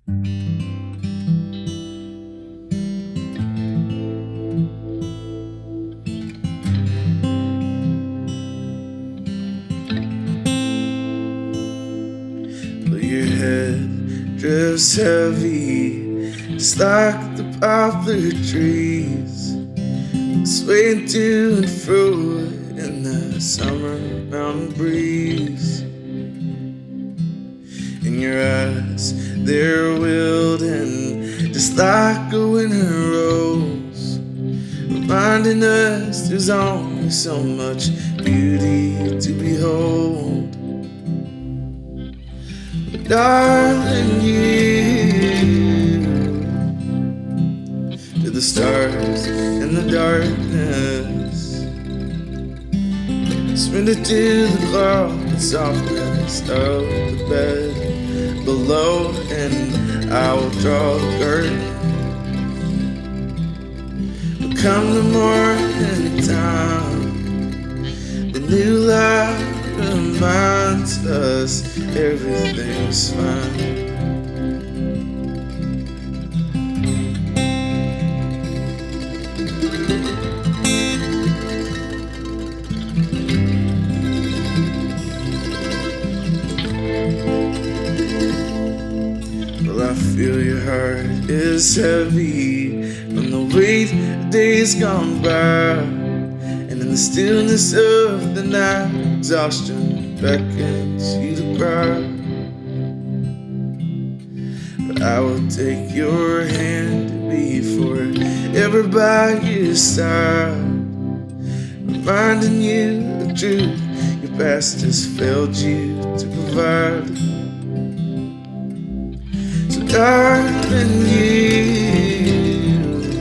But your head drifts heavy, just like the poplar trees, swaying to and fro in the summer mountain breeze. In your eyes, they're wilting, just like a winter rose, reminding us there's only so much beauty to behold. But darling, you to the stars in the darkness, surrender to the cloud and softness of the bed below, and I will draw the curtain. But come the morning time, the new light reminds us everything's fine. Well, I feel your heart is heavy from the weight of days gone by, and in the stillness of the night, exhaustion beckons you to cry. But I will take your hand to be forever by your side, reminding you the truth your past has failed you to provide. So darling, you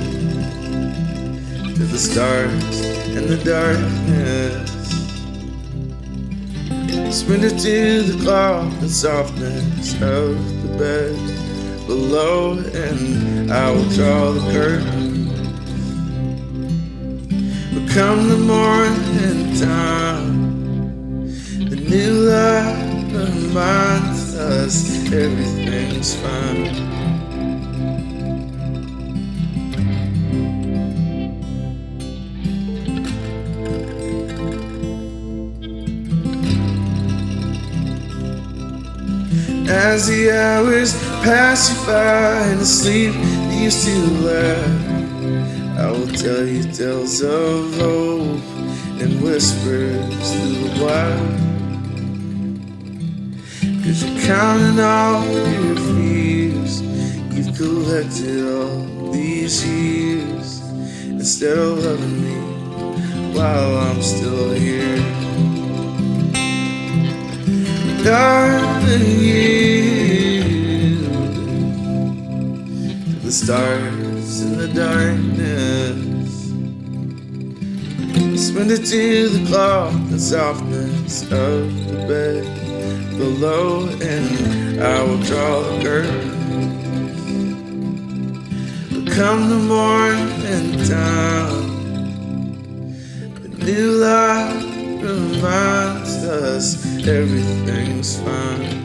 to the stars and the darkness, surrender to the cloud and softness of the bed below, and I will draw the curtain. But come the morning time, the new light reminds us everything's fine. As the hours pass you by and the sleep that used to laugh, I will tell you tales of hope and whispers through the wire. 'Cause you're counting all your fears you've collected all these years, instead of loving me while I'm still here. Darling, you to the stars in the darkness, surrender to the cloth and softness of the bed below, and I will draw the curtain. But come the morning time, the new light reminds us everything's fine.